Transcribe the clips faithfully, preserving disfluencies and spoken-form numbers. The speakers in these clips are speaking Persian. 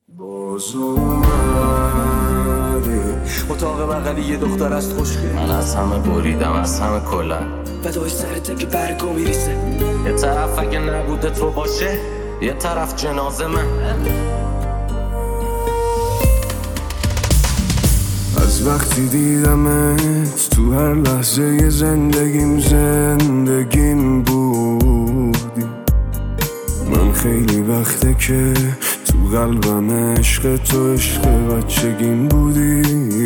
باز اومدی اتاق بغلی یه دختر است خوشگل، من از همه بریدم از همه کلا فدای سرته که برگو میریسه. یه طرف اگه نبوده تو باشه، یه طرف جنازه من. از وقتی دیدمت تو هر لحظه زندگیم زندگیم بودی. من خیلی وقته که تو قلبم عشق تو عشق بچگیم بودی.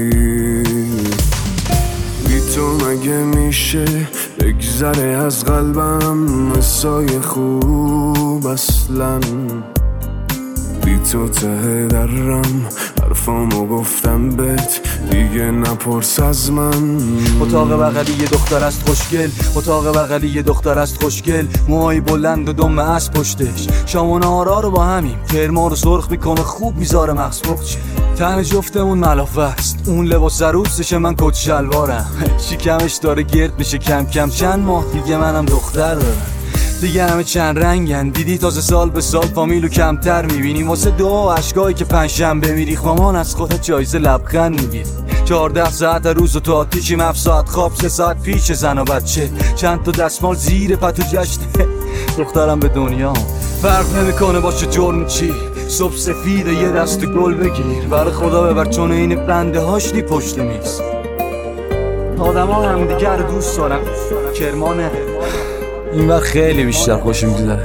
بی تو مگه میشه بگذره از قلبم مسای خوب اصلا. بی تو ته درم حرفامو گفتم بهت دیگه نپرس از من. اتاق بغلی یه دختر است خوشگل، اتاق بغلی یه دختر است خوشگل، موهای بلند و دم از پشتش، شام و نهارا رو با همیم، کرما رو سرخ میکنه خوب میذاره مغز بخچه. تن جفتمون ملافه است، اون لباس عروسشه من کت شلوارم. شکمش داره گرد میشه کم کم، چند ماه دیگه منم دختر دارم. دیگه همه چند رنگن، دیدی تازه سال به سال فامیلو کمتر میبینی. واسه دعا عشقایی که پنجشنبه میری خوامان از خودت جایزه لبخند میگیری. چهارده ساعت روز و تو آتیشیم، هفت ساعت خواب، سه ساعت پیش زن و بچه، چند تا دستمال زیر پتو جشنه. دخترم به دنیا فرق نمیکنه باشه جرم چی، صبح سفیده یه دست گل بگیر، برای خدا ببر چون این بنده هاشتی پشت میز. آدم ها هم دیگر رو دوست دارم، کرمانه این وقت خیلی بیشتر خوش میگذره.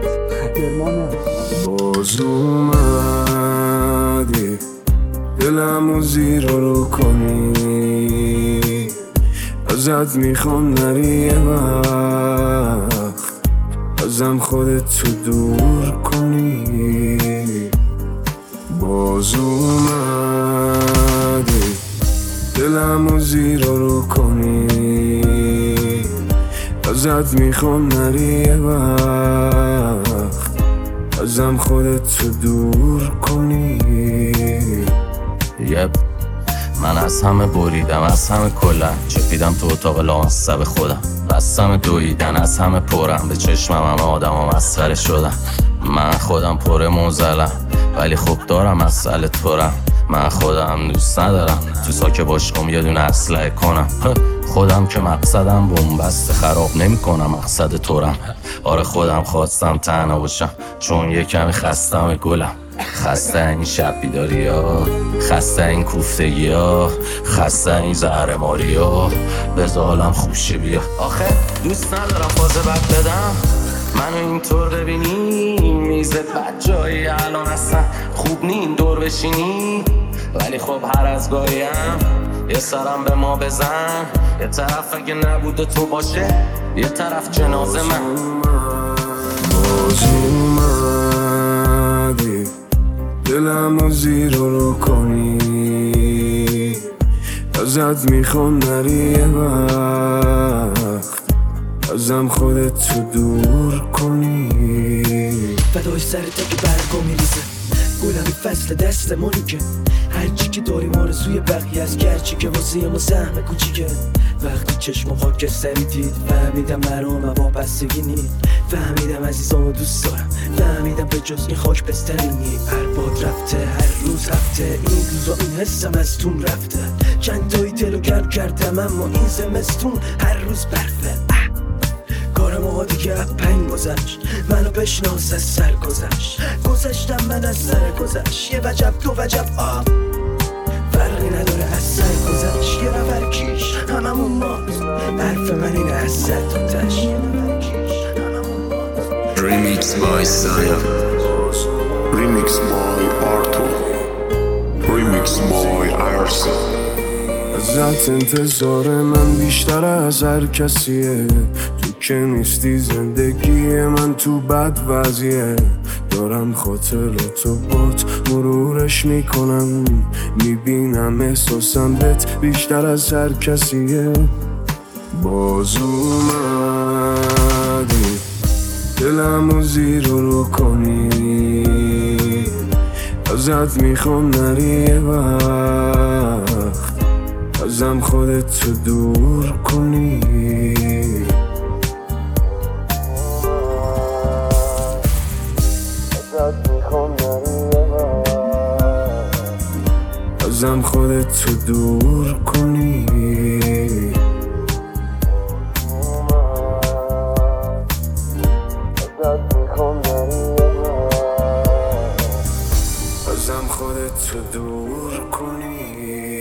باز اومدی دلمو زیر رو کنی، ازت میخوام نری یه وقت، ازم خودت تو دور کنی. باز اومدی دلمو زیر رو کنی، ازت میخوام نری یه وقت، ازم خودت تو دور کنی. یپ من از همه بریدم از همه کلا، چپیدم تو اتاق لامصب خودم، بستم دویدن از همه پرم، به چشمم همه آدم ها مسخره شدن. من خودم پر موزلم ولی خب دارم مسئله تورم. من خودم دوست ندارم تو ساکه باشم یه دونه اسلحه کنم. خودم که مقصدم بومبسته خراب نمی کنم مقصد تورم. آره خودم خواستم تنها باشم چون یه کمی خستم گلم. خسته این شب بیداری ها، خسته این کوفتگی ها، خسته این زهرماری ها، بزالم خوشه بیا. آخه دوست ندارم فاز بد بدم، منو اینطور ببینی میزت بد جایی الان اصلا خوب نی این دور بشینی. ولی خب هر از گاهیم یه سرم به ما بزن، یه طرف اگه نبوده تو باشه یه طرف جنازه من. باز اومدی دلمو زیر رو کنی، ازت میخوام نری یه وقت، ازم خودت تو دور کنی. فدای سرته که برگو میریزه، گلمی فصل دستمونی که هرچی که داریم آرزوی بقیه از، گرچه که واسه ما سهم کوچیکه. وقتی چشم خاکستری دید فهمیدم مرام وابستگی نید، فهمیدم عزیزامو دوست دارم، فهمیدم به جز این خاک بستری نید. هر باد رفته هر روز هفته، این روزا این حسم از تون رفته. چند تایی دلو گرم کردم اما این زمستون هر روز برفه. کارم ها دیگه پنگ گذشت، منو بشناس از سر گذشت، گذشتم من از سر گذشت. یه وجب دو وجب آب فرقی نداره از سر گذشت. یه نفر کیش هممون ماست، حرف من اینه از سر تا تش. Remix by Saya, Remix by Arthur, Remix by Arsa. ازت انتظار من بیشتر از هر کسیه، تو که نیستی زندگی من تو بد وضعیه. دارم خاطراتو بات مرورش میکنم، میبینم احساسم بهت بیشتر از هر کسیه. باز اومدی دلمو زیر رو کنی، ازت میخوام نری یه وقت، ازم خودت تو دور کنی. ازت میخوام نری یه وقت، ازم خودتو دور کنی. ازم خودتو دور کنی.